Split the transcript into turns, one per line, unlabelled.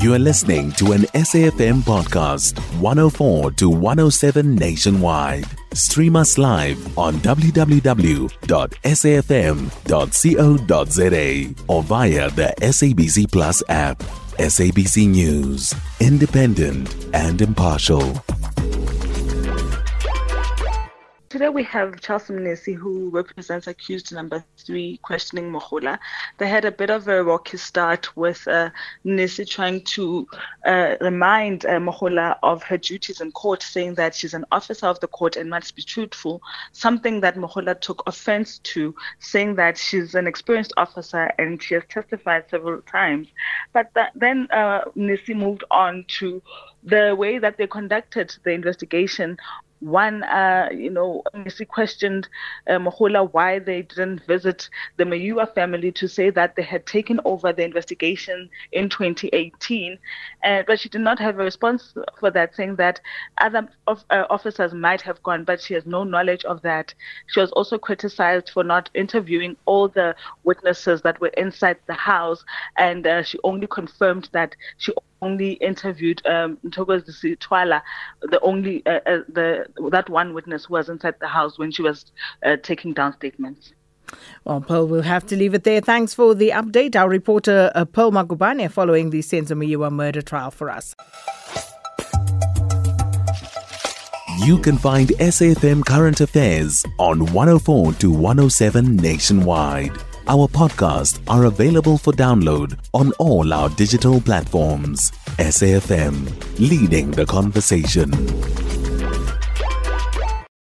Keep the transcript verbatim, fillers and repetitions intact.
You are listening to an S A F M podcast, one oh four to one oh seven nationwide. Stream us live on w w w dot s a f m dot co dot z a or via the S A B C Plus app. S A B C News, independent and impartial.
Today we have Charles Mnisi, who represents accused number three, questioning Mogola. They had a bit of a rocky start with uh, Mnisi trying to uh, remind uh, Mogola of her duties in court, saying that she's an officer of the court and must be truthful, something that Mogola took offense to, saying that she's an experienced officer and she has testified several times. But th- then uh, Mnisi moved on to the way that they conducted the investigation. One, uh, you know, Mnisi questioned uh, Mogola why they didn't visit the Mayua family to say that they had taken over the investigation in twenty eighteen. Uh, but she did not have a response for that, saying that other of, uh, officers might have gone, but she has no knowledge of that. She was also criticized for not interviewing all the witnesses that were inside the house, and uh, she only confirmed that she only interviewed um, Ntokozi Twala, the only uh, uh, the that one witness who was inside the house when she was uh, taking down statements.
Well, Pearl, we'll have to leave it there. Thanks for the update. Our reporter uh, Pearl Magubane following the Senzo Mayua murder trial for us.
You can find S A F M Current Affairs on one oh four to one oh seven nationwide. Our podcasts are available for download on all our digital platforms. S A F M, leading the conversation.